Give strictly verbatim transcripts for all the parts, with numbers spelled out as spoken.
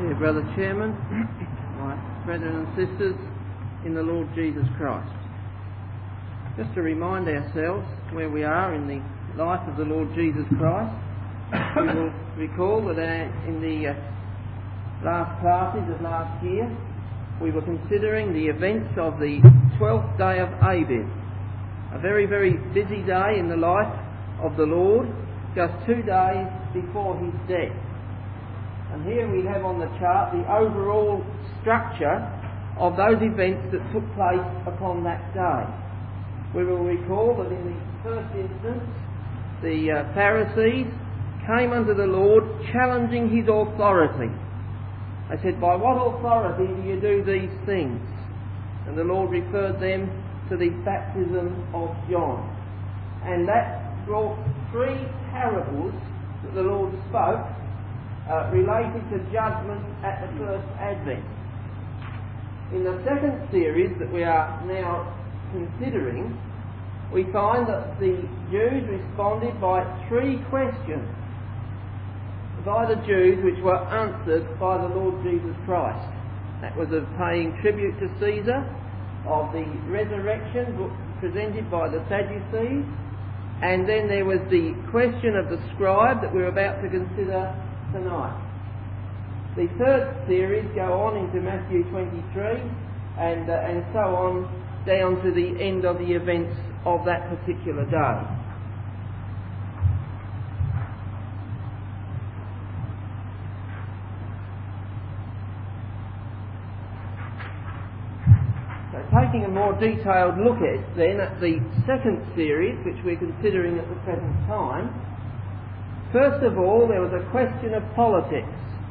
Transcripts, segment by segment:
Dear Brother Chairman, my brethren and sisters in the Lord Jesus Christ. Just to remind ourselves where we are in the life of the Lord Jesus Christ, we will recall that in the last classes of last year we were considering the events of the twelfth day of Abib, a very, very busy day in the life of the Lord, just two days before his death. And here we have on the chart the overall structure of those events that took place upon that day. We will recall that in the first instance, the uh, Pharisees came unto the Lord challenging his authority. They said, "By what authority do you do these things?" And the Lord referred them to the baptism of John. And that brought three parables that the Lord spoke Uh, related to judgment at the first advent. In the second series that we are now considering, we find that the Jews responded by three questions by the Jews which were answered by the Lord Jesus Christ. That was of paying tribute to Caesar, of the resurrection presented by the Sadducees, and then there was the question of the scribe that we're about to consider tonight. The third series go on into Matthew twenty-three and uh, and so on down to the end of the events of that particular day. So taking a more detailed look at then at the second series which we're considering at the present time, first of all, there was a question of politics.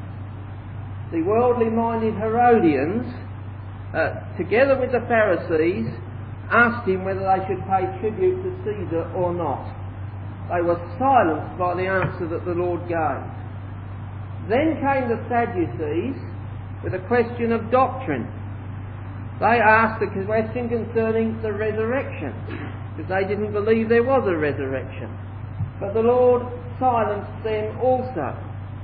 The worldly-minded Herodians, uh, together with the Pharisees, asked him whether they should pay tribute to Caesar or not. They were silenced by the answer that the Lord gave. Then came the Sadducees with a question of doctrine. They asked a question concerning the resurrection, because they didn't believe there was a resurrection. But the Lord silenced them also.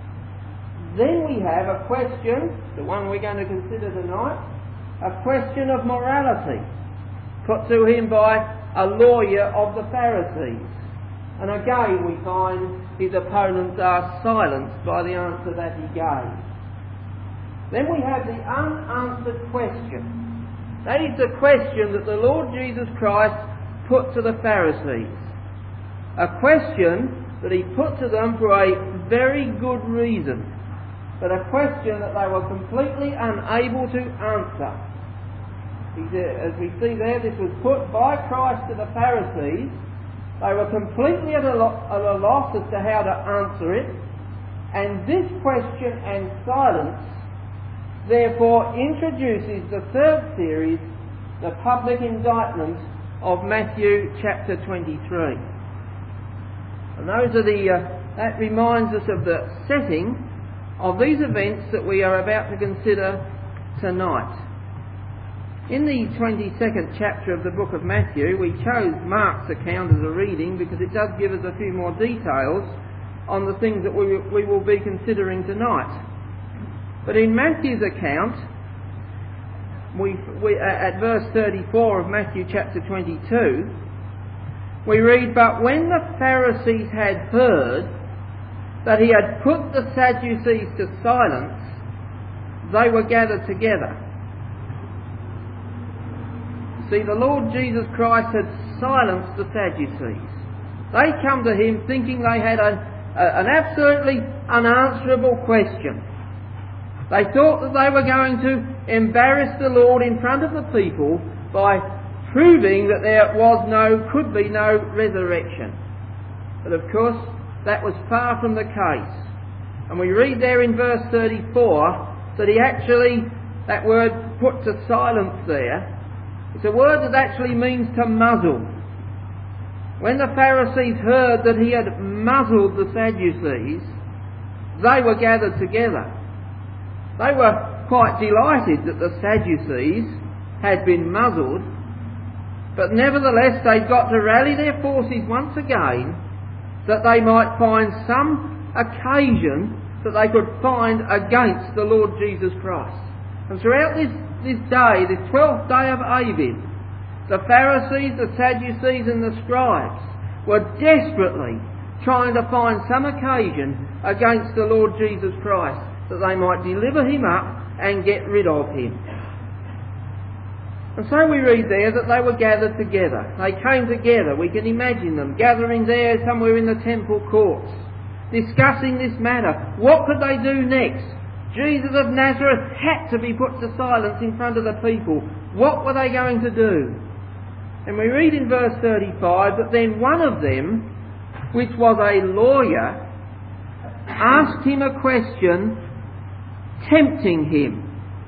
Then we have a question, the one we're going to consider tonight, a question of morality, put to him by a lawyer of the Pharisees. And again we find his opponents are silenced by the answer that he gave. Then we have the unanswered question. That is the question that the Lord Jesus Christ put to the Pharisees. A question that he put to them for a very good reason, but a question that they were completely unable to answer. As we see there, this was put by Christ to the Pharisees. They were completely at a, lo- at a loss as to how to answer it, and this question and silence therefore introduces the third series, the public indictment of Matthew chapter twenty-three. And those are the, uh, that reminds us of the setting of these events that we are about to consider tonight. In the twenty-second chapter of the book of Matthew, we chose Mark's account as a reading because it does give us a few more details on the things that we, we will be considering tonight. But in Matthew's account, we, we, at verse thirty-four of Matthew chapter twenty-two, we read, "But when the Pharisees had heard that he had put the Sadducees to silence, they were gathered together." See, the Lord Jesus Christ had silenced the Sadducees. They come to him thinking they had a, a, an absolutely unanswerable question. They thought that they were going to embarrass the Lord in front of the people by proving that there was no, could be no resurrection. But of course, that was far from the case. And we read there in verse thirty-four that he actually, that word put to silence there, it's a word that actually means to muzzle. When the Pharisees heard that he had muzzled the Sadducees, they were gathered together. They were quite delighted that the Sadducees had been muzzled, but nevertheless they'd got to rally their forces once again that they might find some occasion that they could find against the Lord Jesus Christ. And throughout this, this day, this twelfth day of Aviv, the Pharisees, the Sadducees and the scribes were desperately trying to find some occasion against the Lord Jesus Christ, that they might deliver him up and get rid of him. And so we read there that they were gathered together. They came together. We can imagine them gathering there somewhere in the temple courts, discussing this matter. What could they do next? Jesus of Nazareth had to be put to silence in front of the people. What were they going to do? And we read in verse thirty-five that then one of them, which was a lawyer, asked him a question, tempting him.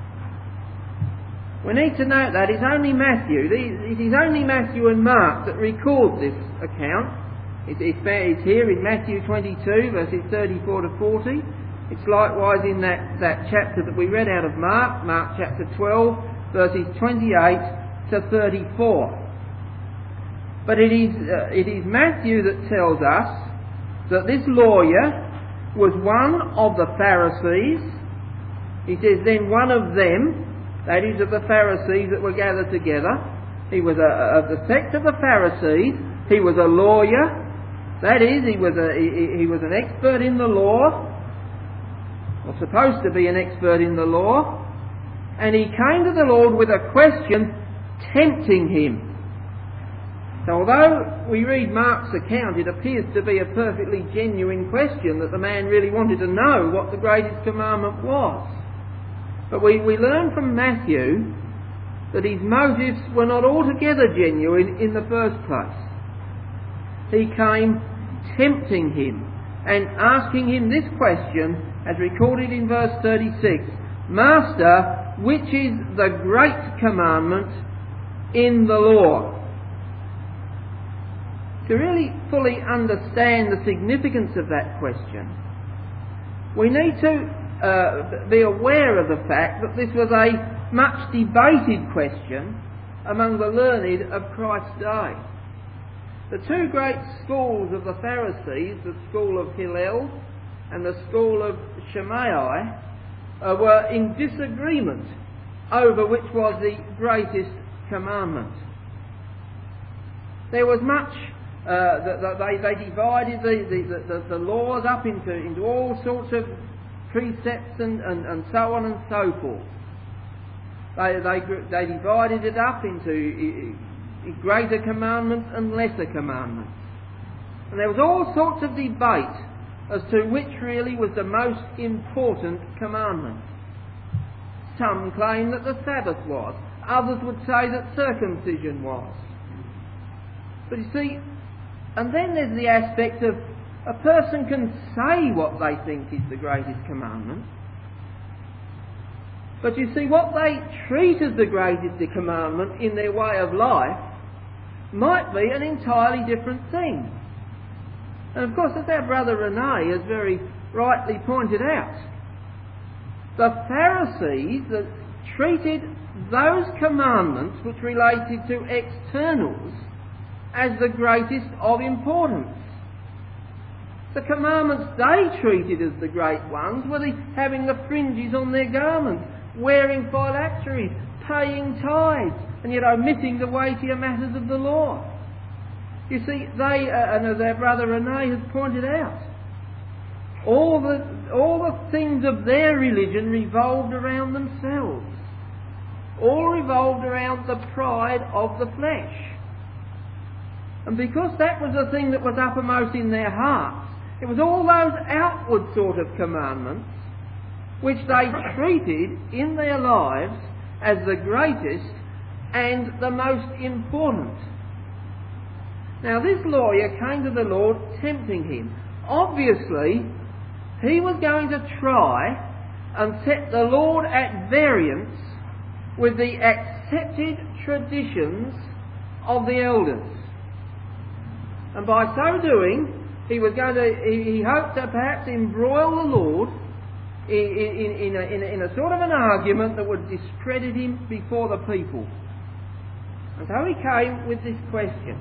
We need to note that it's only Matthew, it is only Matthew and Mark that record this account. It's here in Matthew twenty-two, verses thirty-four to forty. It's likewise in that, that chapter that we read out of Mark, Mark chapter twelve, verses twenty-eight to thirty-four. But it is, uh, it is Matthew that tells us that this lawyer was one of the Pharisees. He says, then one of them, that is of the Pharisees that were gathered together, he was a, of the sect of the Pharisees, he was a lawyer, that is, he was, a, he, he was an expert in the law, or supposed to be an expert in the law, and he came to the Lord with a question tempting him. So although we read Mark's account, it appears to be a perfectly genuine question that the man really wanted to know what the greatest commandment was. But we, we learn from Matthew that his motives were not altogether genuine in the first place. He came tempting him and asking him this question, as recorded in verse thirty-six, Master, which is the great commandment in the law? To really fully understand the significance of that question, we need to uh, be aware of the fact that this was a much debated question among the learned of Christ's day. The two great schools of the Pharisees, the school of Hillel and the school of Shammai, uh, were in disagreement over which was the greatest commandment. There was much Uh, the, the, they, they divided the, the, the, the laws up into, into all sorts of precepts and, and, and so on and so forth. They, they, they divided it up into greater commandments and lesser commandments. And there was all sorts of debate as to which really was the most important commandment. Some claim that the Sabbath was. Others would say that circumcision was. But you see, and then there's the aspect of a person can say what they think is the greatest commandment, but you see, what they treat as the greatest commandment in their way of life might be an entirely different thing. And of course, as our brother Rene has very rightly pointed out, the Pharisees that treated those commandments which related to externals as the greatest of importance. The commandments they treated as the great ones were the having the fringes on their garments, wearing phylacteries, paying tithes, and yet omitting the weightier matters of the law. You see, they, uh, and as our brother Rene has pointed out, all the, all the things of their religion revolved around themselves. All revolved around the pride of the flesh. And because that was the thing that was uppermost in their hearts, it was all those outward sort of commandments which they treated in their lives as the greatest and the most important. Now this lawyer came to the Lord tempting him. Obviously, he was going to try and set the Lord at variance with the accepted traditions of the elders. And by so doing, he was going to, he, he hoped to perhaps embroil the Lord in, in, in, a, in, a, in a sort of an argument that would discredit him before the people. And so he came with this question,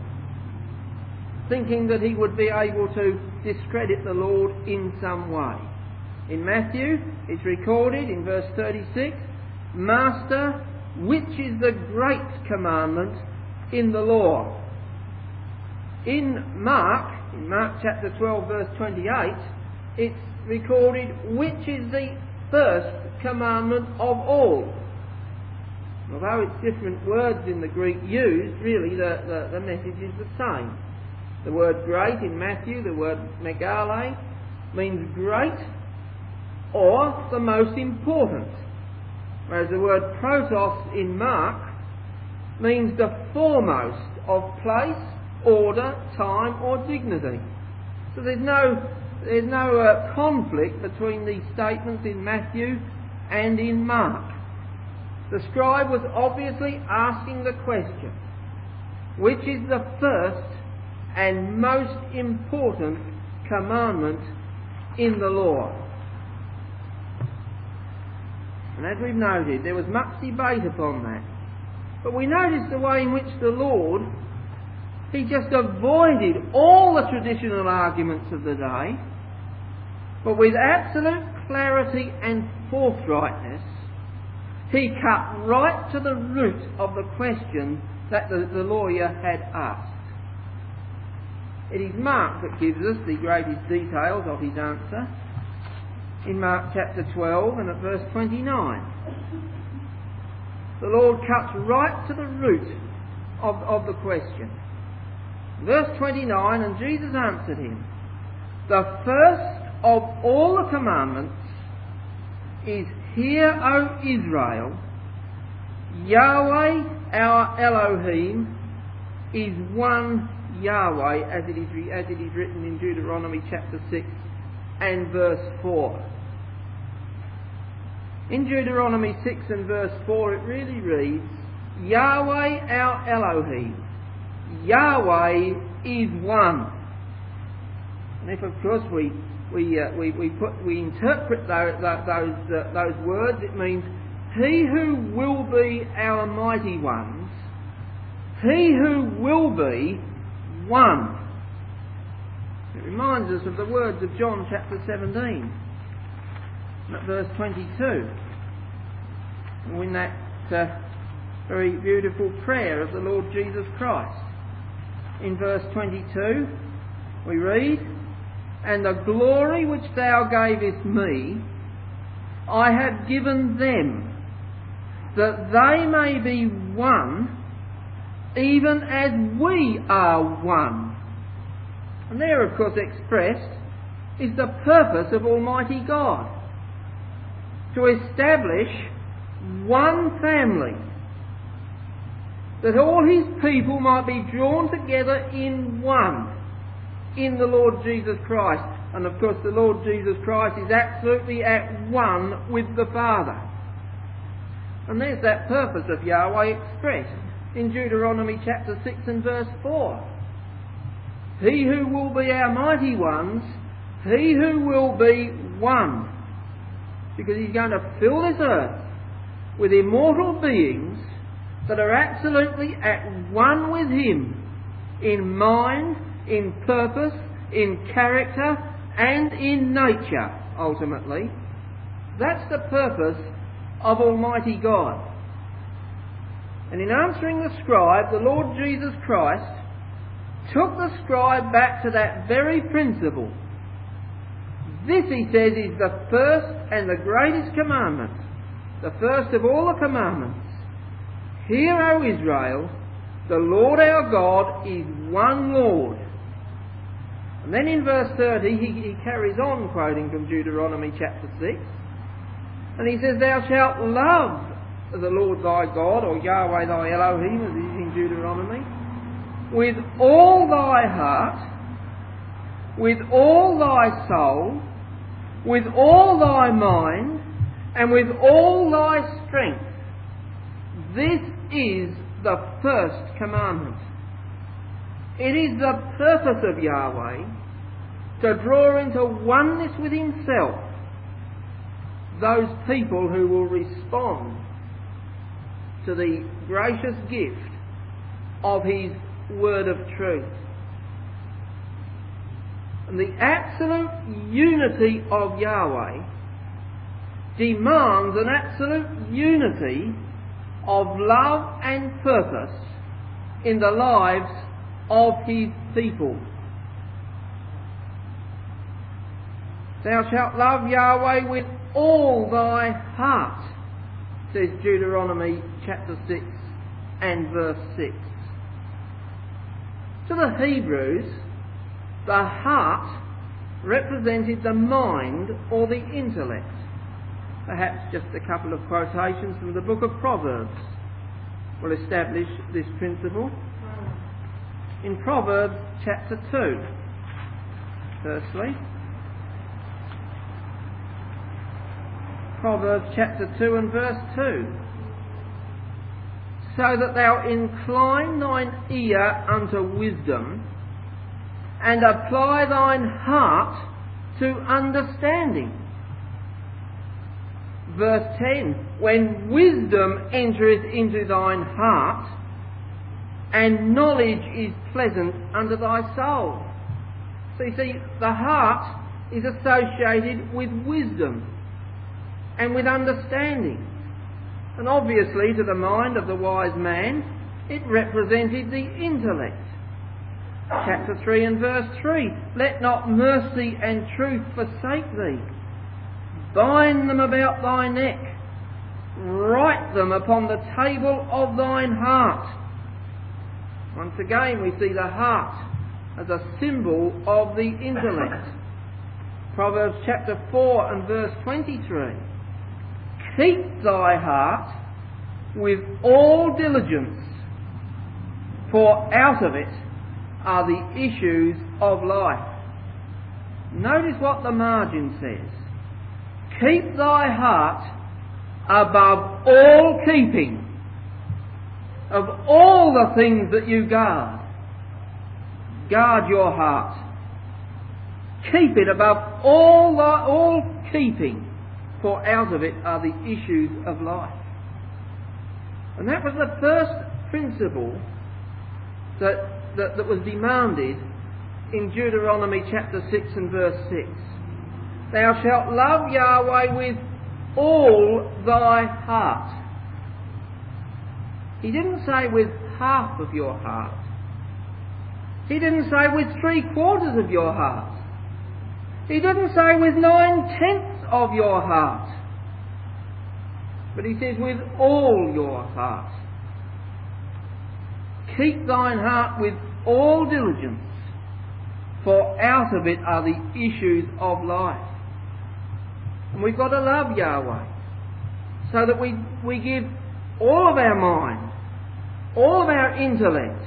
thinking that he would be able to discredit the Lord in some way. In Matthew, it's recorded in verse thirty-six, Master, which is the great commandment in the law? In Mark, in Mark chapter twelve verse twenty-eight, it's recorded, which is the first commandment of all. Although it's different words in the Greek used, really the, the, the message is the same. The word great in Matthew, the word megale, means great or the most important. Whereas the word protos in Mark means the foremost of place, order, time or dignity. So there's no, there's no uh, conflict between these statements in Matthew and in Mark. The scribe was obviously asking the question, which is the first and most important commandment in the law? And as we've noted, there was much debate upon that. But we notice the way in which the Lord, he just avoided all the traditional arguments of the day, but with absolute clarity and forthrightness, he cut right to the root of the question that the, the lawyer had asked. It is Mark that gives us the greatest details of his answer. In Mark chapter twelve and at verse twenty-nine. The Lord cuts right to the root of, of the question. Verse twenty-nine, and Jesus answered him, the first of all the commandments is, Hear, O Israel, Yahweh our Elohim is one Yahweh, as it is, as it is written in Deuteronomy chapter six and verse four. In Deuteronomy six and verse four it really reads, Yahweh our Elohim, Yahweh is one. And if of course we we uh, we we put we interpret those those uh, those words, it means He who will be our mighty ones, He who will be one. It reminds us of the words of John chapter seventeen, at verse twenty-two, in that uh, very beautiful prayer of the Lord Jesus Christ. In verse twenty-two we read, And the glory which thou gavest me, I have given them, that they may be one, even as we are one. And there, of course, expressed is the purpose of Almighty God, to establish one family, that all His people might be drawn together in one, in the Lord Jesus Christ. And of course the Lord Jesus Christ is absolutely at one with the Father. And there's that purpose of Yahweh expressed in Deuteronomy chapter six and verse four. He who will be our mighty ones, He who will be one. Because He's going to fill this earth with immortal beings that are absolutely at one with Him in mind, in purpose, in character, and in nature, ultimately. That's the purpose of Almighty God. And in answering the scribe, the Lord Jesus Christ took the scribe back to that very principle. This, he says, is the first and the greatest commandment, the first of all the commandments. Hear, O Israel, the Lord our God is one Lord. And then in verse thirty he, he carries on quoting from Deuteronomy chapter six, and he says, Thou shalt love the Lord thy God, or Yahweh thy Elohim, as it is in Deuteronomy, with all thy heart, with all thy soul, with all thy mind, and with all thy strength. This is the first commandment. It is the purpose of Yahweh to draw into oneness with Himself those people who will respond to the gracious gift of His word of truth. And the absolute unity of Yahweh demands an absolute unity of love and purpose in the lives of his people. Thou shalt love Yahweh with all thy heart, says Deuteronomy chapter six and verse six. To the Hebrews, the heart represented the mind or the intellect. Perhaps just a couple of quotations from the book of Proverbs will establish this principle. In Proverbs chapter two, firstly, Proverbs chapter two and verse two. So that thou incline thine ear unto wisdom, and apply thine heart to understanding. Verse ten. When wisdom entereth into thine heart, and knowledge is pleasant unto thy soul. So you see, the heart is associated with wisdom and with understanding. And obviously to the mind of the wise man, it represented the intellect. Chapter three and verse three. Let not mercy and truth forsake thee. Bind them about thy neck. Write them upon the table of thine heart. Once again we see the heart as a symbol of the intellect. Proverbs chapter four and verse twenty-three. Keep thy heart with all diligence, for out of it are the issues of life. Notice what the margin says. Keep thy heart above all keeping. Of all the things that you guard, guard your heart. Keep it above all, the, all keeping, for out of it are the issues of life. And that was the first principle that, that, that was demanded in Deuteronomy chapter six and verse six. Thou shalt love Yahweh with all thy heart. He didn't say with half of your heart. He didn't say with three quarters of your heart. He didn't say with nine tenths of your heart. But he says with all your heart. Keep thine heart with all diligence, for out of it are the issues of life. And we've got to love Yahweh so that we, we give all of our mind, all of our intellect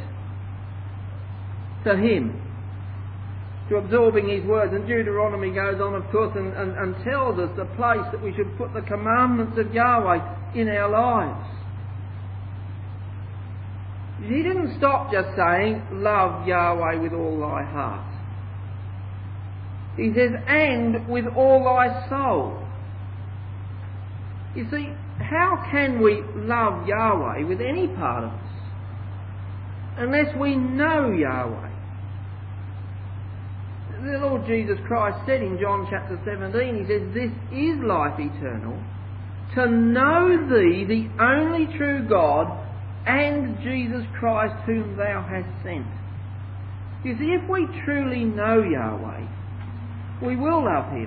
to Him, to absorbing His words. And Deuteronomy goes on, of course, and, and, and tells us the place that we should put the commandments of Yahweh in our lives. He didn't stop just saying, love Yahweh with all thy heart. He says, and with all thy soul. You see, how can we love Yahweh with any part of us unless we know Yahweh? The Lord Jesus Christ said in John chapter seventeen, He says, this is life eternal, to know Thee, the only true God, and Jesus Christ whom Thou hast sent. You see, if we truly know Yahweh, we will love Him.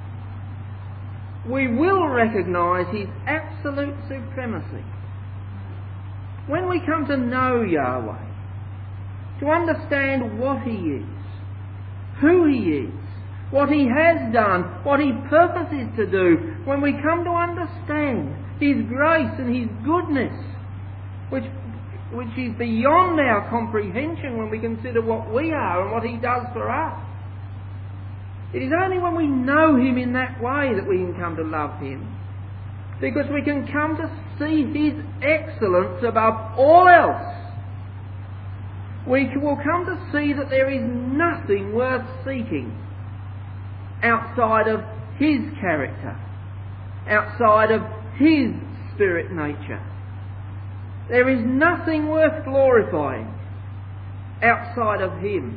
We will recognise His absolute supremacy. When we come to know Yahweh, to understand what He is, who He is, what He has done, what He purposes to do, when we come to understand His grace and His goodness, which, which is beyond our comprehension when we consider what we are and what He does for us. It is only when we know Him in that way that we can come to love Him, because we can come to see His excellence above all else. We will come to see that there is nothing worth seeking outside of His character, outside of His spirit nature. There is nothing worth glorifying outside of Him.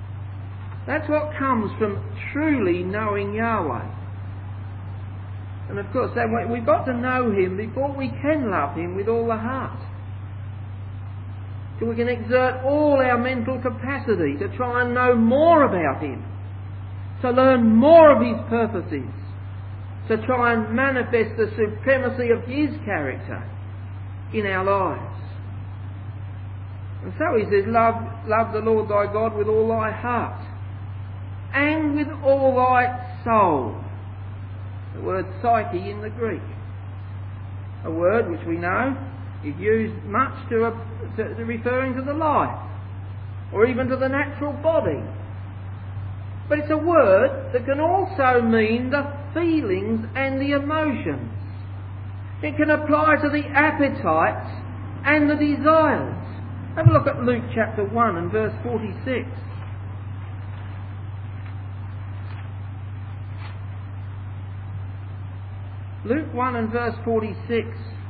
That's what comes from truly knowing Yahweh. And of course, then we've got to know Him before we can love Him with all the heart. So we can exert all our mental capacity to try and know more about Him, to learn more of His purposes, to try and manifest the supremacy of His character in our lives. And so he says, love, love the Lord thy God with all thy heart and with all thy soul. The word psyche in the Greek. A word which we know is used much to, a, to, to referring to the life or even to the natural body. But it's a word that can also mean the feelings and the emotions. It can apply to the appetites and the desires. Have a look at Luke chapter one and verse forty-six. Luke one and verse forty-six.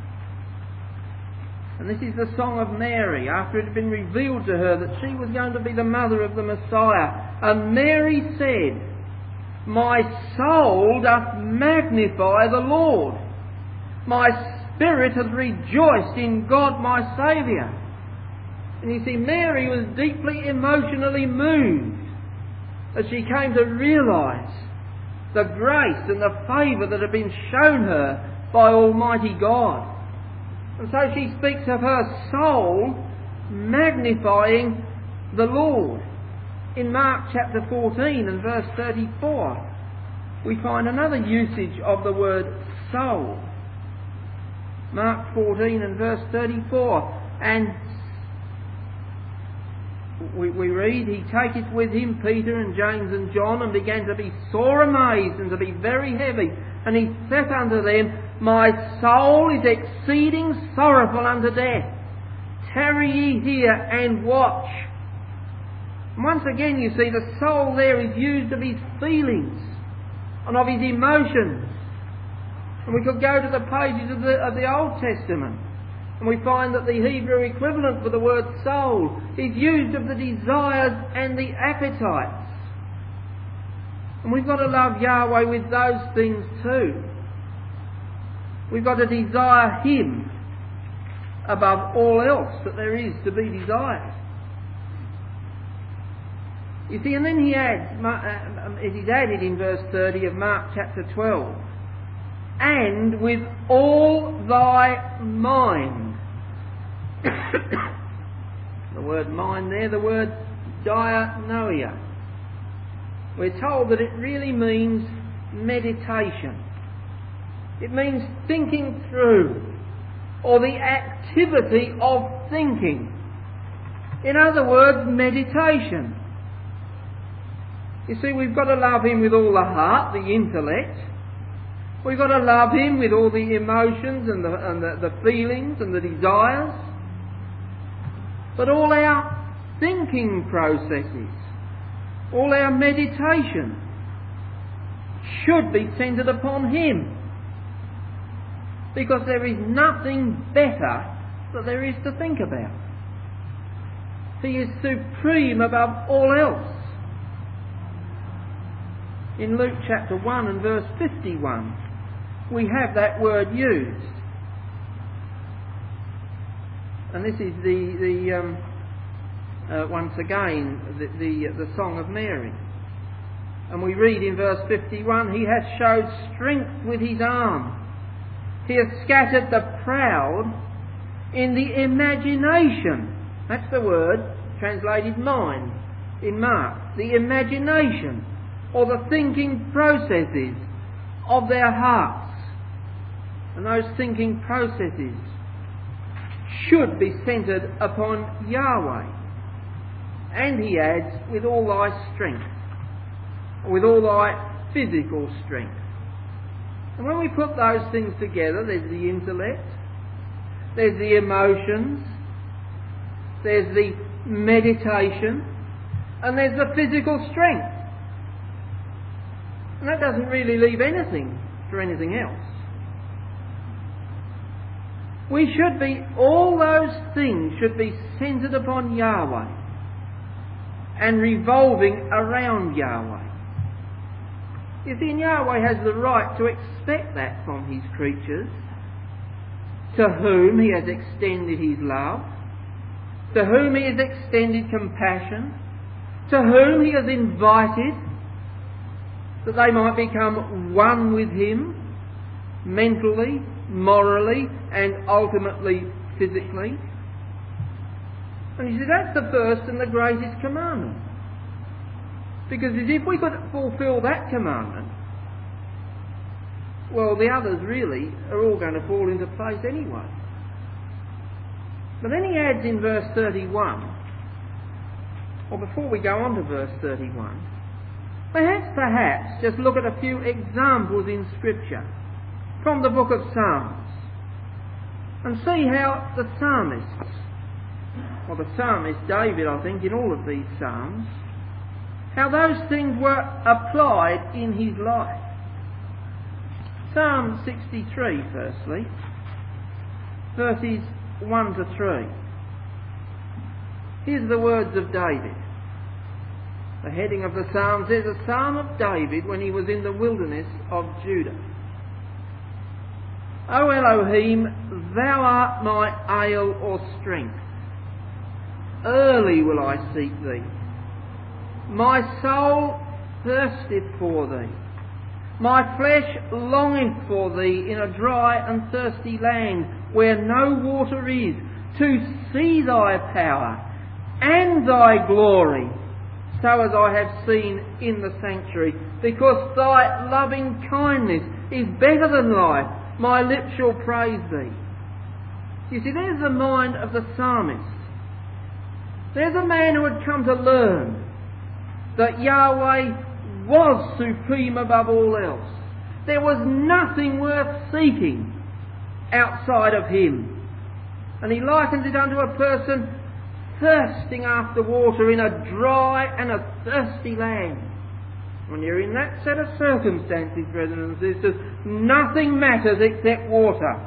And this is the song of Mary, after it had been revealed to her that she was going to be the mother of the Messiah. And Mary said, my soul doth magnify the Lord. My spirit hath rejoiced in God my Saviour. And you see, Mary was deeply emotionally moved as she came to realise the grace and the favour that had been shown her by Almighty God. And so she speaks of her soul magnifying the Lord. In Mark chapter fourteen and verse thirty-four, we find another usage of the word soul. Mark fourteen and verse thirty-four. And we, we read, he taketh with him Peter and James and John, and began to be sore amazed and to be very heavy. And he saith unto them, my soul is exceeding sorrowful unto death. Tarry ye here and watch. And once again, you see, the soul there is used of his feelings and of his emotions. And we could go to the pages of the, of the Old Testament, and we find that the Hebrew equivalent for the word soul is used of the desires and the appetites. And we've got to love Yahweh with those things too. We've got to desire Him above all else that there is to be desired. You see, and then he adds, it is added in verse thirty of Mark chapter twelve, and with all thy mind. The word mind there, the word dianoia. We're told that it really means meditation. It means thinking through, or the activity of thinking. In other words, meditation. You see, we've got to love Him with all the heart, the intellect. We've got to love Him with all the emotions and the, and the, the feelings and the desires. But all our thinking processes, all our meditation should be centred upon Him. Because there is nothing better that there is to think about. He is supreme above all else. In Luke chapter one and verse fifty-one, we have that word used. And this is the, the um, uh, once again, the, the, the Song of Mary. And we read in verse fifty-one, he hath showed strength with his arm. He hath scattered the proud in the imagination. That's the word translated mind in Mark. The imagination, or the thinking processes of their hearts. And those thinking processes should be centred upon Yahweh. And he adds, with all thy strength, or with all thy physical strength. And when we put those things together, there's the intellect, there's the emotions, there's the meditation, and there's the physical strength. And that doesn't really leave anything for anything else. We should be, all those things should be centred upon Yahweh and revolving around Yahweh. You see, Yahweh has the right to expect that from his creatures, to whom he has extended his love, to whom he has extended compassion, to whom he has invited that they might become one with him, mentally, morally, and ultimately physically. And you see, that's the first and the greatest commandment. Because if we could fulfil that commandment, well, the others really are all going to fall into place anyway. But then he adds in verse thirty-one, or before we go on to verse thirty-one, perhaps, perhaps, just look at a few examples in Scripture from the book of Psalms and see how the psalmists, or the psalmist David, I think, in all of these psalms, how those things were applied in his life. Psalm sixty-three, firstly, verses one to three. Here's the words of David. The heading of the psalm says, a psalm of David when he was in the wilderness of Judah. O Elohim, thou art my ale or strength. Early will I seek thee. My soul thirsteth for thee. My flesh longeth for thee in a dry and thirsty land where no water is, to see thy power and thy glory, so as I have seen in the sanctuary. Because thy loving kindness is better than life, my lips shall praise thee. You see, there's the mind of the psalmist. There's a man who had come to learn that Yahweh was supreme above all else. There was nothing worth seeking outside of him. And he likens it unto a person thirsting after water in a dry and a thirsty land. When you're in that set of circumstances, brothers and sisters, nothing matters except water.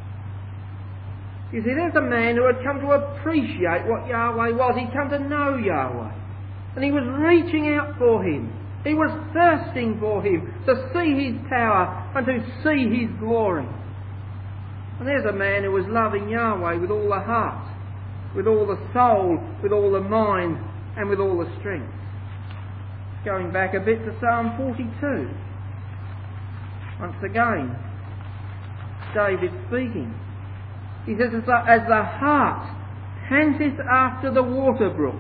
You see, there's a man who had come to appreciate what Yahweh was. He'd come to know Yahweh. And he was reaching out for him. He was thirsting for him, to see his power and to see his glory. And there's a man who was loving Yahweh with all the heart, with all the soul, with all the mind, and with all the strength. Going back a bit to Psalm forty-two. Once again, David speaking. He says, as the, as the hart panteth after the water brooks,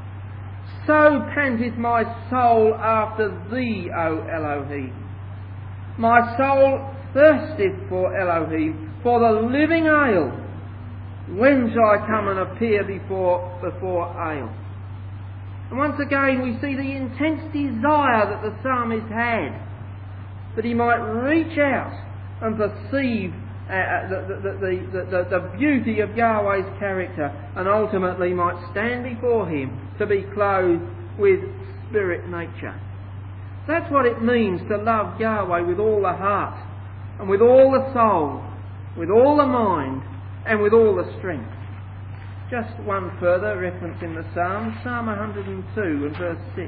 so panteth my soul after thee, O Elohim. My soul thirsteth for Elohim, for the living ale. When shall I come and appear before, before ale? And once again we see the intense desire that the psalmist had, that he might reach out and perceive uh, the, the, the, the, the beauty of Yahweh's character, and ultimately might stand before him to be clothed with spirit nature. That's what it means to love Yahweh with all the heart, and with all the soul, with all the mind, and with all the strength. Just one further reference in the Psalm, Psalm one hundred and two and verse six.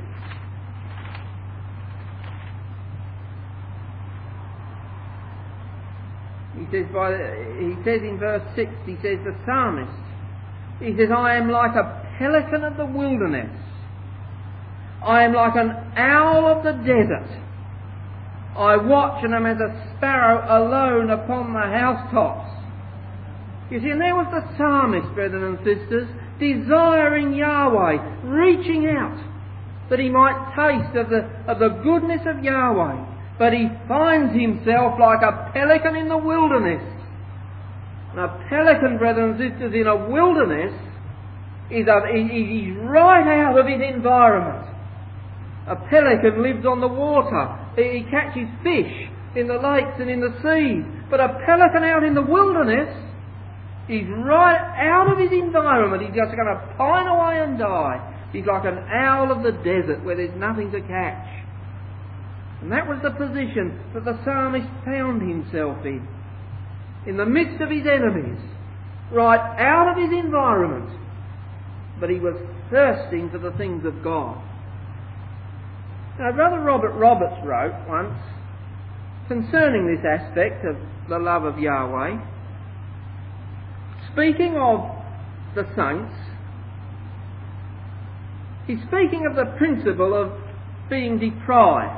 He says, by, he says in verse six, he says, the psalmist, he says, I am like a pelican of the wilderness. I am like an owl of the desert. I watch and am as a sparrow alone upon the housetops. You see, and there was the psalmist, brethren and sisters, desiring Yahweh, reaching out, that he might taste of the, of the goodness of Yahweh. But he finds himself like a pelican in the wilderness. And a pelican, brothers and sisters, in a wilderness, is a, he's right out of his environment. A pelican lives on the water. He catches fish in the lakes and in the seas. But a pelican out in the wilderness is right out of his environment. He's just going to pine away and die. He's like an owl of the desert where there's nothing to catch. And that was the position that the psalmist found himself in. In the midst of his enemies, right out of his environment. But he was thirsting for the things of God. Now, Brother Robert Roberts wrote once concerning this aspect of the love of Yahweh, speaking of the saints, he's speaking of the principle of being deprived.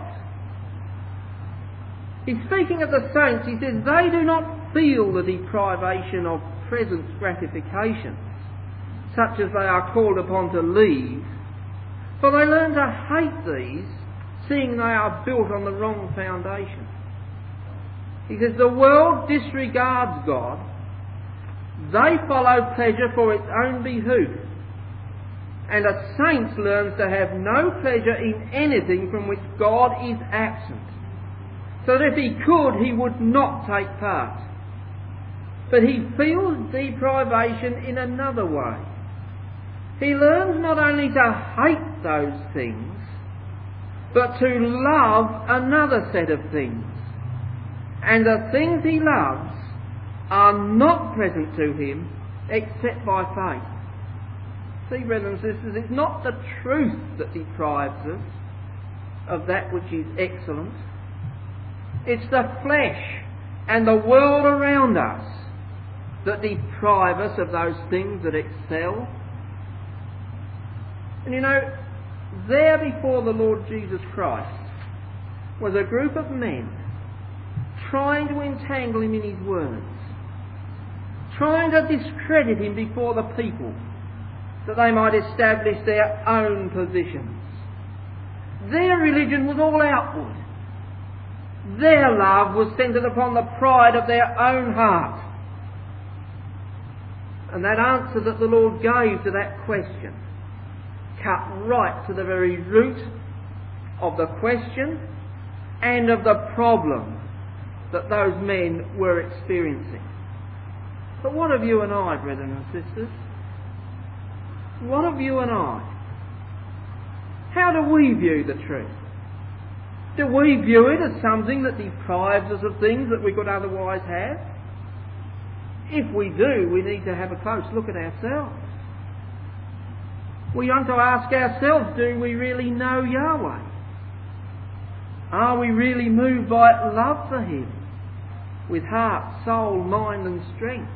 He's speaking of the saints. He says they do not feel the deprivation of present gratifications, such as they are called upon to leave, for they learn to hate these, seeing they are built on the wrong foundation. He says the world disregards God. They follow pleasure for its own behoof, and a saint learns to have no pleasure in anything from which God is absent, so that if he could, he would not take part. But he feels deprivation in another way. He learns not only to hate those things, but to love another set of things. And the things he loves are not present to him except by faith. See, brothers and sisters, it's not the truth that deprives us of that which is excellent. It's the flesh and the world around us that deprive us of those things that excel. And you know, there before the Lord Jesus Christ was a group of men trying to entangle him in his words, trying to discredit him before the people, that they might establish their own positions. Their religion was all outward. Their love was centred upon the pride of their own heart. And that answer that the Lord gave to that question cut right to the very root of the question and of the problem that those men were experiencing. But what of you and I, brethren and sisters? What of you and I? How do we view the truth? Do we view it as something that deprives us of things that we could otherwise have? If we do, we need to have a close look at ourselves. We want to ask ourselves, do we really know Yahweh? Are we really moved by love for him with heart, soul, mind and strength?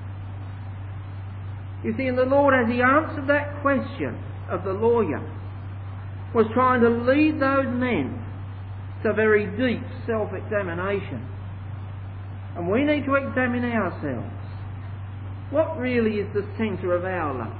You see, and the Lord, as he answered that question of the lawyer, was trying to lead those men to very deep self-examination. And we need to examine ourselves. What really is the centre of our love?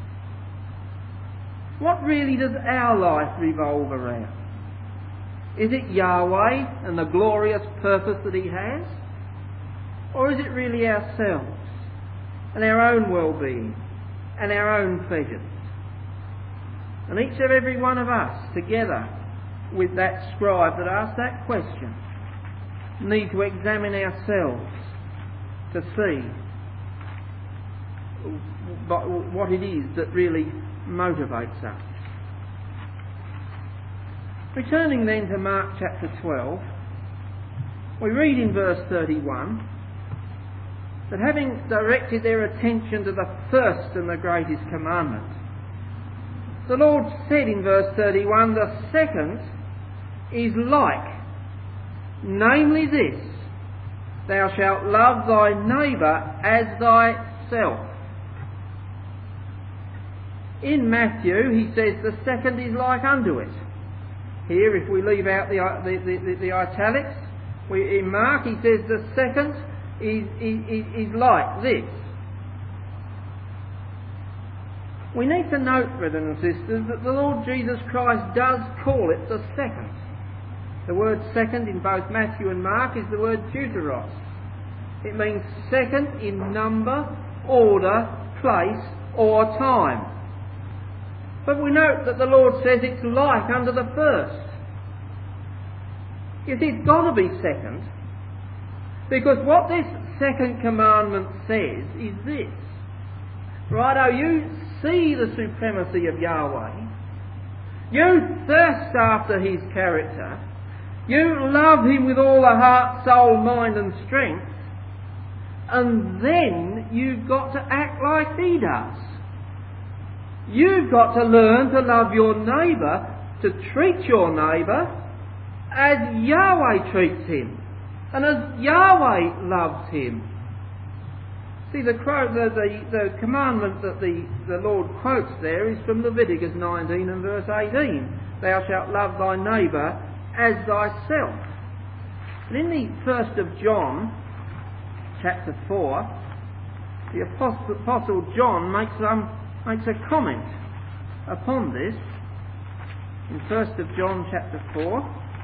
What really does our life revolve around? Is it Yahweh and the glorious purpose that he has? Or is it really ourselves and our own well-being and our own pleasures? And each and every one of us, together with that scribe that asked that question, need to examine ourselves to see what it is that really motivates us. Returning then to Mark chapter twelve, we read in verse thirty-one that having directed their attention to the first and the greatest commandment, the Lord said in verse thirty-one, the second is like, namely this, thou shalt love thy neighbour as thyself. In Matthew, he says the second is like unto it. Here, if we leave out the, the, the, the italics, we, in Mark he says the second is, is, is like this. We need to note, brethren and sisters, that the Lord Jesus Christ does call it the second. The word second in both Matthew and Mark is the word deuteros. It means second in number, order, place or time. But we note that the Lord says it's like unto the first. You see, it's got to be second, because what this second commandment says is this. Righto, you see the supremacy of Yahweh. You thirst after his character. You love him with all the heart, soul, mind and strength. And then you've got to act like he does. You've got to learn to love your neighbour to treat your neighbour as Yahweh treats him and as Yahweh loves him. See, the, the, the, the commandment that the, the Lord quotes there is from Leviticus nineteen and verse eighteen. Thou shalt love thy neighbour as thyself. And in the first of John, chapter four, the Apostle, Apostle John makes, um, makes a comment upon this. In first of John chapter four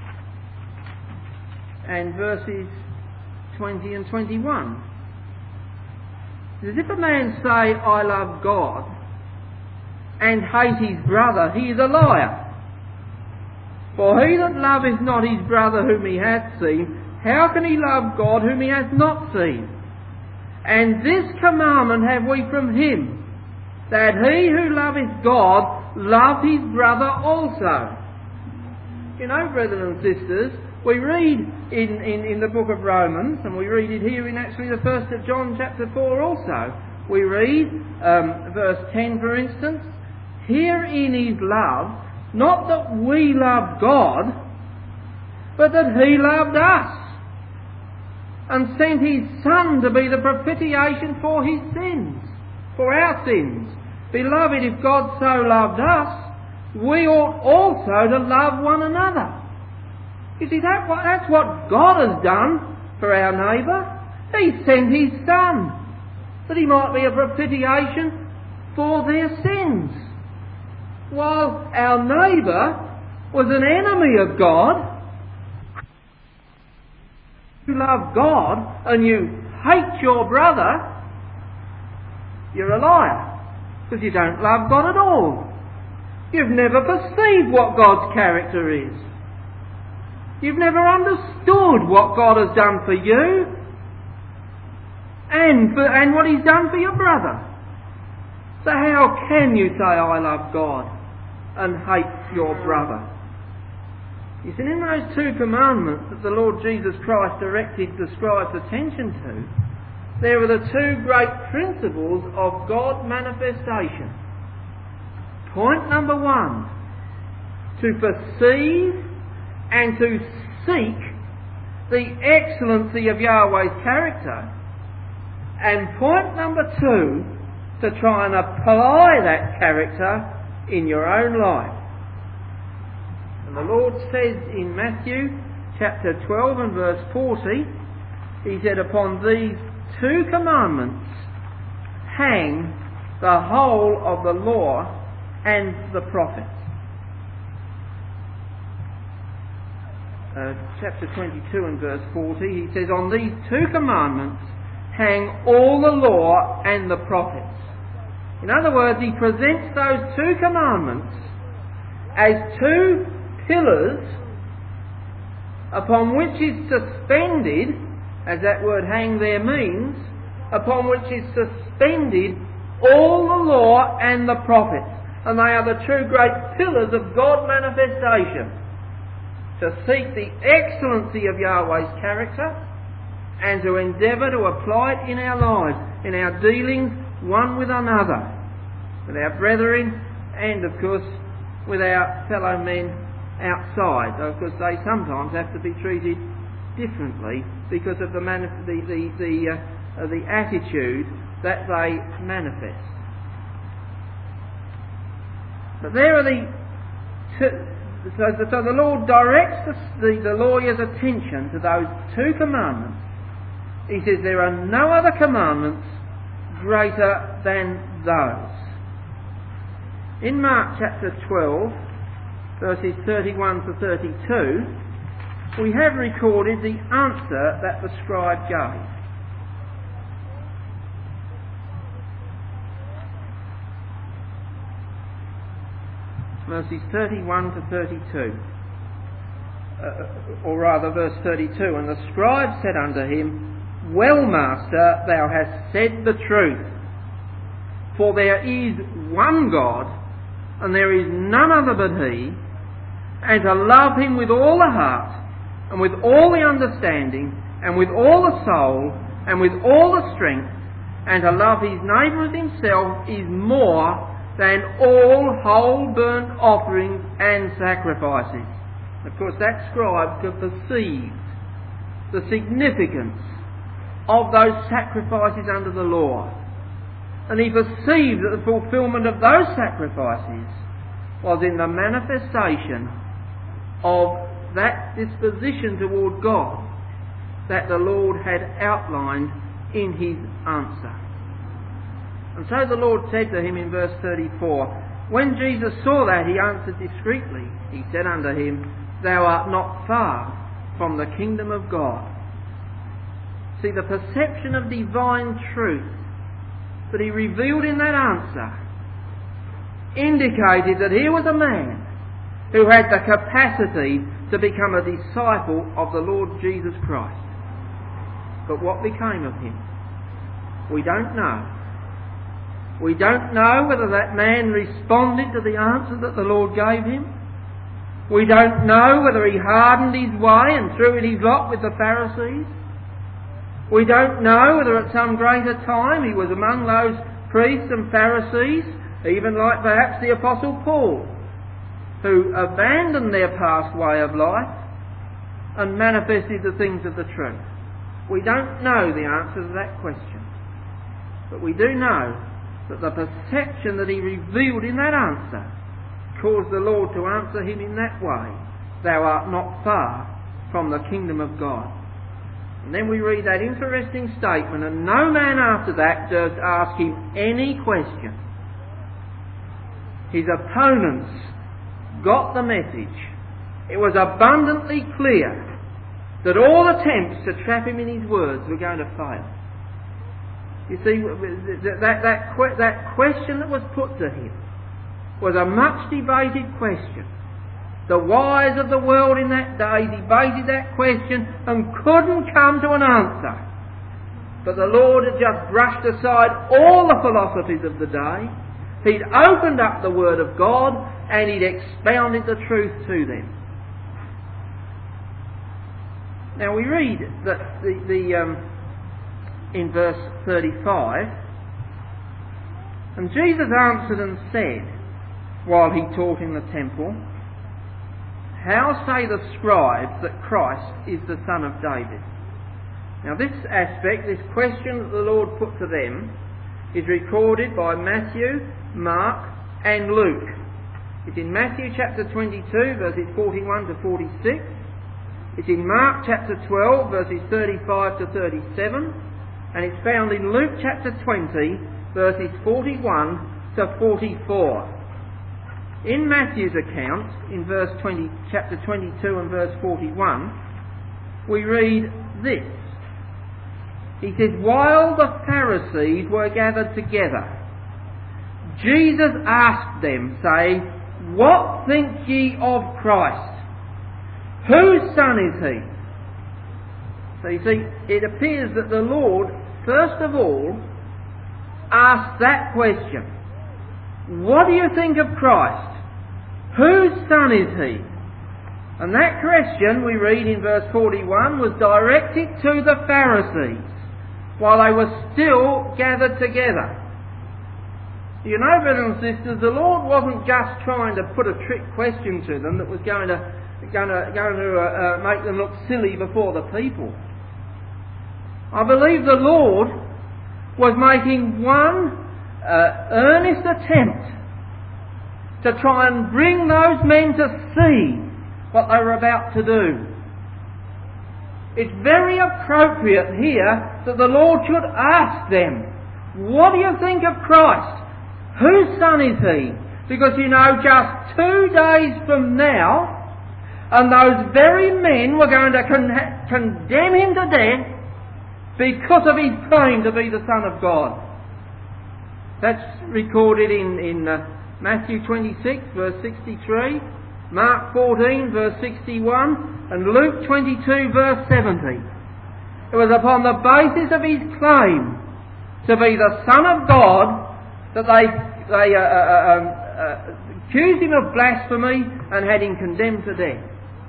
and verses twenty and twenty-one. It says, if a man say, I love God, and hate his brother, he is a liar. For he that loveth not his brother whom he hath seen, how can he love God whom he hath not seen? And this commandment have we from him, that he who loveth God love his brother also. You know, brethren and sisters, we read in, in, in the book of Romans, and we read it here in actually the first of John chapter four also. We read um, verse ten, for instance, herein is love, not that we love God, but that he loved us, and sent his Son to be the propitiation for his sins, for our sins. Beloved, if God so loved us, we ought also to love one another. You see, that, that's what God has done for our neighbour. He sent his Son, that he might be a propitiation for their sins. While our neighbour was an enemy of God, you love God and you hate your brother, you're a liar, because you don't love God at all. You've never perceived what God's character is. You've never understood what God has done for you and, for, and what he's done for your brother. So how can you say, I love God and hate your brother? You see, in those two commandments that the Lord Jesus Christ directed the scribes' attention to, there are the two great principles of God manifestation. Point number one, to perceive and to seek the excellency of Yahweh's character. And point number two, to try and apply that character in your own life. And the Lord says in Matthew chapter twelve and verse forty, he said, upon these two commandments hang the whole of the law and the prophets. Uh, chapter twenty-two and verse forty, he says, on these two commandments hang all the law and the prophets. In other words, he presents those two commandments as two pillars upon which is suspended, as that word hang there means, upon which is suspended all the law and the prophets. And they are the two great pillars of God manifestation. To seek the excellency of Yahweh's character and to endeavour to apply it in our lives, in our dealings one with another, with our brethren and, of course, with our fellow men outside. Of course, they sometimes have to be treated differently because of the manif- the the the, uh, uh, the attitude that they manifest. But there are the two. So, so the Lord directs the, the, the lawyer's attention to those two commandments. He says there are no other commandments greater than those. In Mark chapter twelve, verses thirty-one to thirty-two, we have recorded the answer that the scribe gave. Verses thirty-one to thirty-two, uh, or rather verse thirty-two, and the scribe said unto him, well, Master, thou hast said the truth, for there is one God, and there is none other but he, and to love him with all the heart, and with all the understanding, and with all the soul, and with all the strength, and to love his neighbour as himself is more than all whole burnt offerings and sacrifices. Of course, that scribe could perceive the significance of those sacrifices under the law. And he perceived that the fulfilment of those sacrifices was in the manifestation of that disposition toward God that the Lord had outlined in his answer. And so the Lord said to him in verse thirty-four, when Jesus saw that, he answered discreetly. He said unto him, Thou art not far from the kingdom of God. See, the perception of divine truth that he revealed in that answer indicated that here was a man who had the capacity to become a disciple of the Lord Jesus Christ. But what became of him? We don't know. We don't know whether that man responded to the answer that the Lord gave him. We don't know whether he hardened his way and threw in his lot with the Pharisees. We don't know whether at some greater time he was among those priests and Pharisees, even like perhaps the Apostle Paul, who abandoned their past way of life and manifested the things of the truth. We don't know the answer to that question. But we do know that the perception that he revealed in that answer caused the Lord to answer him in that way. Thou art not far from the kingdom of God. And then we read that interesting statement, and no man after that durst ask him any question. His opponents got the message. It was abundantly clear that all attempts to trap him in his words were going to fail. You see, that, that, that, that question that was put to him was a much debated question. The wise of the world in that day debated that question and couldn't come to an answer. But the Lord had just brushed aside all the philosophies of the day. He'd opened up the Word of God and he'd expounded the truth to them. Now we read that the, the um, in verse thirty-five, and Jesus answered and said, while he taught in the temple, How say the scribes that Christ is the son of David? Now this aspect, this question that the Lord put to them, is recorded by Matthew, Mark and Luke. It's in Matthew chapter twenty-two, verses forty-one to forty-six. It's in Mark chapter twelve, verses thirty-five to thirty-seven. And it's found in Luke chapter twenty, verses forty-one to forty-four. In Matthew's account, in verse twenty, chapter twenty-two and verse forty-one, we read this. He says, While the Pharisees were gathered together, Jesus asked them, saying, What think ye of Christ? Whose son is he? So you see, it appears that the Lord, first of all, asked that question. What do you think of Christ? Whose son is he? And that question, we read in verse forty-one, was directed to the Pharisees while they were still gathered together. You know, brothers and sisters, the Lord wasn't just trying to put a trick question to them that was going to, going to, going to uh, uh, make them look silly before the people. I believe the Lord was making one uh, earnest attempt to try and bring those men to see what they were about to do. It's very appropriate here that the Lord should ask them, what do you think of Christ? Whose son is he? Because you know, just two days from now, and those very men were going to con- condemn him to death because of his claim to be the Son of God. That's recorded in, in uh, Matthew twenty-six, verse sixty-three, Mark fourteen, verse sixty-one, and Luke twenty-two, verse seventy. It was upon the basis of his claim to be the Son of God that they, they uh, uh, um, uh, accused him of blasphemy and had him condemned to death.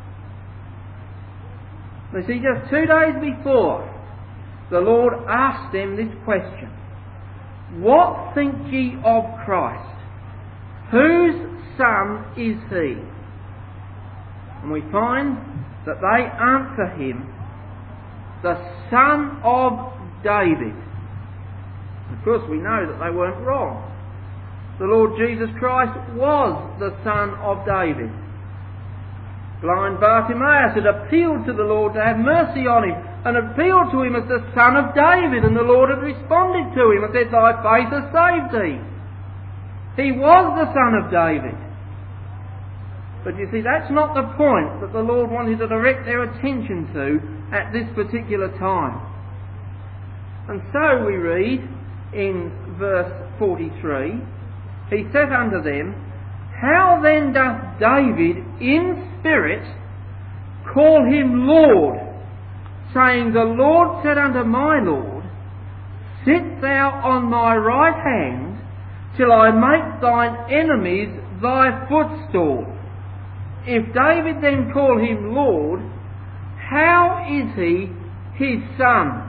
You see, just two days before, the Lord asked them this question. What think ye of Christ? whose son is he? And we find that they answer him, the son of David. Of course, we know that they weren't wrong. The Lord Jesus Christ was the son of David. Blind Bartimaeus had appealed to the Lord to have mercy on him, and appealed to him as the son of David, and the Lord had responded to him and said, "Thy faith has saved thee." He was the son of David. But you see, that's not the point that the Lord wanted to direct their attention to at this particular time. And so we read in verse forty-three, he said unto them, "How then doth David in spirit call him Lord, saying, The Lord said unto my Lord, Sit thou on my right hand, till I make thine enemies thy footstool." If David then call him Lord, how is he his son?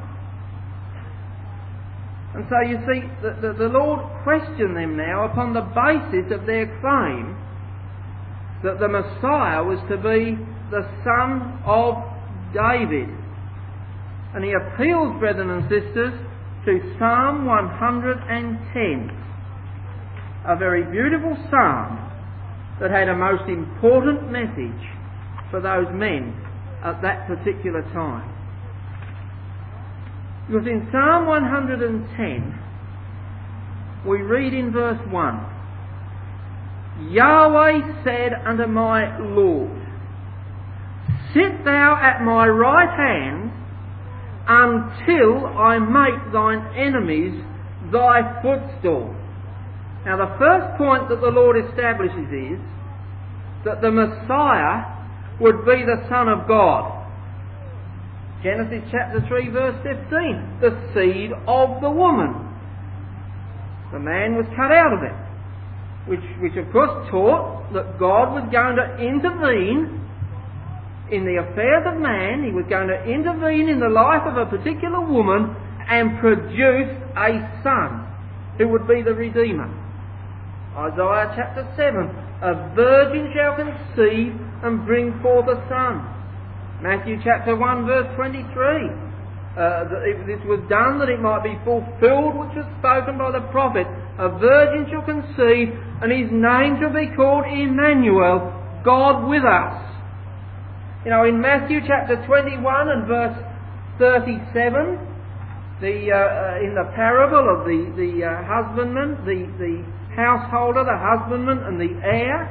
And so you see, the, the, the Lord questioned them now upon the basis of their claim that the Messiah was to be the son of David. And he appeals, brethren and sisters, to Psalm one hundred ten, a very beautiful psalm that had a most important message for those men at that particular time. Because in Psalm one hundred ten, we read in verse one, "Yahweh said unto my Lord, Sit thou at my right hand, until I make thine enemies thy footstool." Now the first point that the Lord establishes is that the Messiah would be the Son of God. Genesis chapter three verse fifteen, the seed of the woman. The man was cut out of it, which, which of course taught that God was going to intervene in the affairs of man. He was going to intervene in the life of a particular woman and produce a son who would be the Redeemer. Isaiah chapter seven, "A virgin shall conceive and bring forth a son." Matthew chapter one verse twenty-three, uh, that this was done that it might be fulfilled which was spoken by the prophet, "A virgin shall conceive, and his name shall be called Emmanuel, God with us." You know, in Matthew chapter twenty-one and verse thirty-seven, the uh, uh, in the parable of the the uh, husbandman, the the householder, the husbandman, and the heir,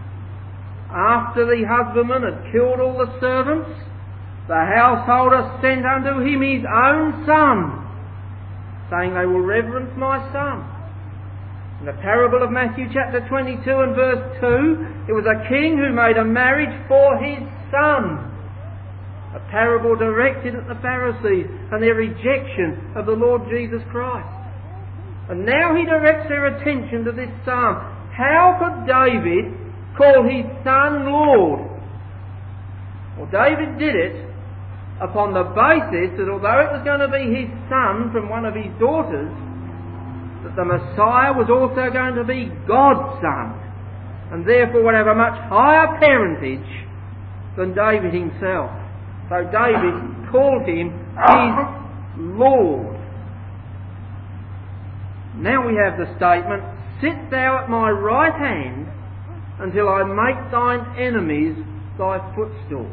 after the husbandman had killed all the servants, the householder sent unto him his own son, saying, "They will reverence my son." In the parable of Matthew chapter twenty-two and verse two, it was a king who made a marriage for his son. A parable directed at the Pharisees and their rejection of the Lord Jesus Christ. And now he directs their attention to this psalm. How could David call his son Lord? Well, David did it upon the basis that although it was going to be his son from one of his daughters, that the Messiah was also going to be God's son, and therefore would have a much higher parentage than David himself. So David called him his Lord. Now we have the statement, "Sit thou at my right hand, until I make thine enemies thy footstool."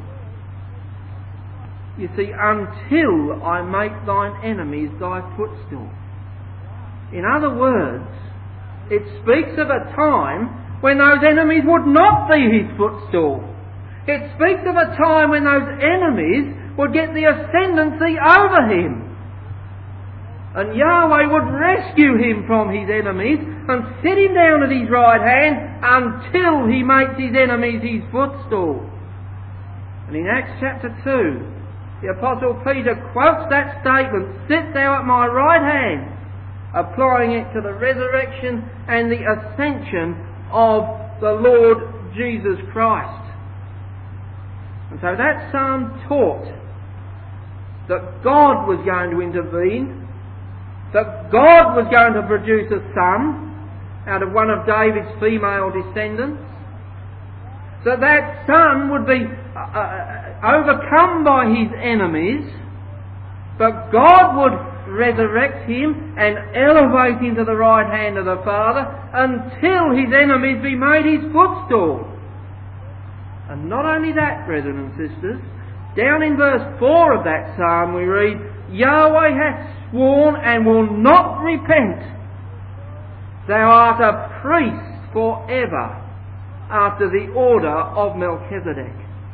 You see, until I make thine enemies thy footstool. In other words, it speaks of a time when those enemies would not be his footstool. It speaks of a time when those enemies would get the ascendancy over him. And Yahweh would rescue him from his enemies and sit him down at his right hand until he makes his enemies his footstool. And in Acts chapter two, the Apostle Peter quotes that statement, "Sit thou at my right hand," applying it to the resurrection and the ascension of the Lord Jesus Christ. And so that psalm taught that God was going to intervene, that God was going to produce a son, out of one of David's female descendants. That that son would be uh, uh, overcome by his enemies, but God would resurrect him and elevate him to the right hand of the Father until his enemies be made his footstool. And not only that, brethren and sisters, down in verse four of that psalm we read, Yahweh hath sworn and will not repent. Thou art a priest forever, after the order of Melchizedek.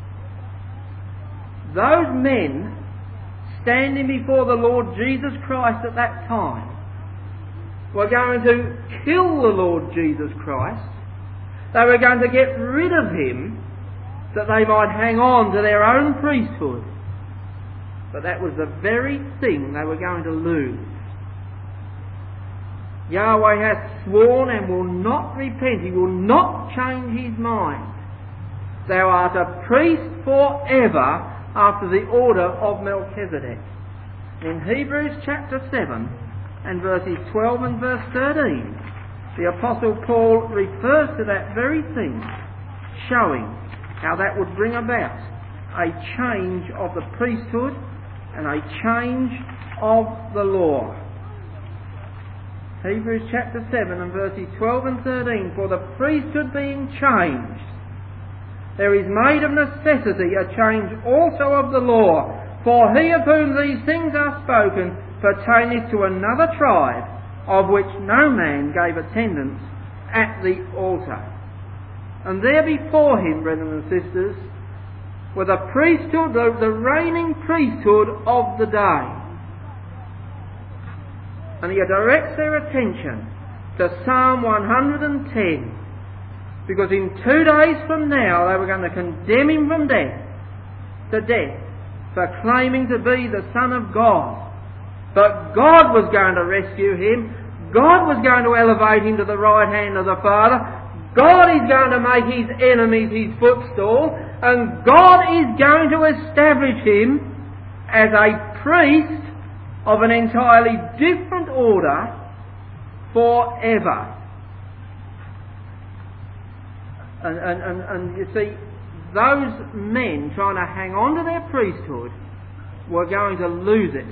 Those men standing before the Lord Jesus Christ at that time were going to kill the Lord Jesus Christ. They were going to get rid of him that they might hang on to their own priesthood. But that was the very thing they were going to lose. Yahweh hath sworn and will not repent. He will not change his mind. Thou art a priest forever after the order of Melchizedek. In Hebrews chapter seven and verses twelve and verse thirteen, the Apostle Paul refers to that very thing, showing how that would bring about a change of the priesthood and a change of the law. Hebrews chapter seven and verses twelve and thirteen, for the priesthood being changed, there is made of necessity a change also of the law. For he of whom these things are spoken pertaineth to another tribe, of which no man gave attendance at the altar. And there before him, brethren and sisters, were the priesthood, the, the reigning priesthood of the day. And he directs their attention to Psalm one hundred ten, because in two days from now they were going to condemn him from death to death for claiming to be the Son of God. But God was going to rescue him. God was going to elevate him to the right hand of the Father. God is going to make his enemies his footstool, and God is going to establish him as a priest of an entirely different order forever. And, and, and, and you see, those men trying to hang on to their priesthood were going to lose it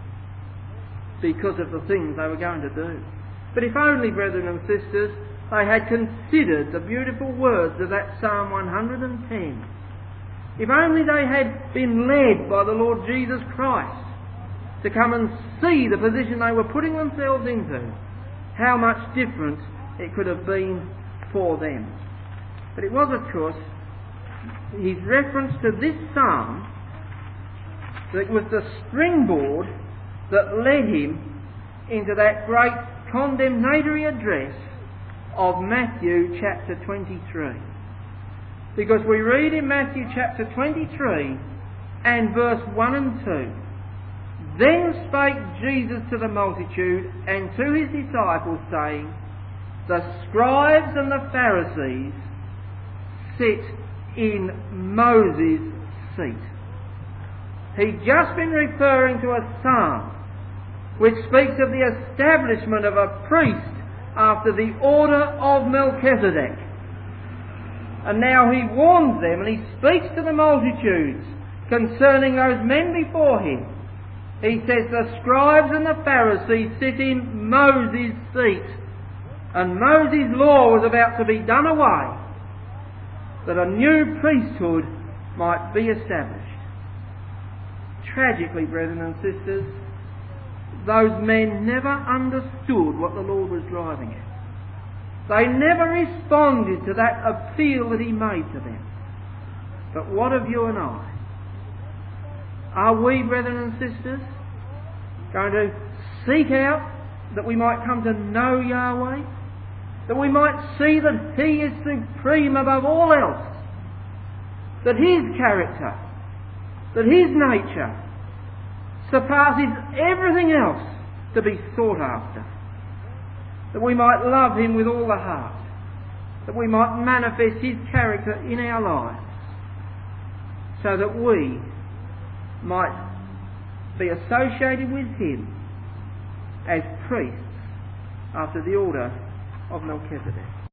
because of the things they were going to do. But if only, brethren and sisters, they had considered the beautiful words of that Psalm one hundred ten. If only they had been led by the Lord Jesus Christ to come and see the position they were putting themselves into, how much different it could have been for them. But it was, of course, his reference to this psalm that was the springboard that led him into that great condemnatory address of Matthew chapter twenty-three. Because we read in Matthew chapter twenty-three and verse one and two, Then spake Jesus to the multitude and to his disciples, saying, The scribes and the Pharisees sit in Moses' seat. He'd just been referring to a psalm which speaks of the establishment of a priest after the order of Melchizedek. And now he warns them and he speaks to the multitudes concerning those men before him. He says the scribes and the Pharisees sit in Moses' seat, and Moses' law was about to be done away, that a new priesthood might be established. Tragically, brethren and sisters, those men never understood what the Lord was driving at. They never responded to that appeal that he made to them. But what of you and I? Are we, brethren and sisters, going to seek out that we might come to know Yahweh? That we might see that he is supreme above all else? That his character, that his nature surpasses everything else to be sought after? That we might love him with all the heart, that we might manifest his character in our lives, so that we might be associated with him as priests after the order of Melchizedek.